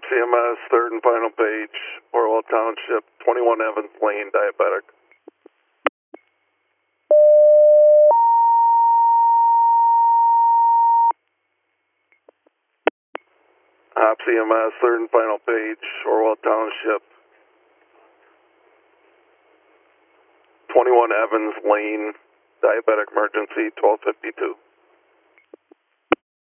CMS, third and final page, Orwell Township, 21 Evans Lane, diabetic. Hop CMS, third and final page, Orwell Township, 21 Evans Lane, diabetic emergency, 1252.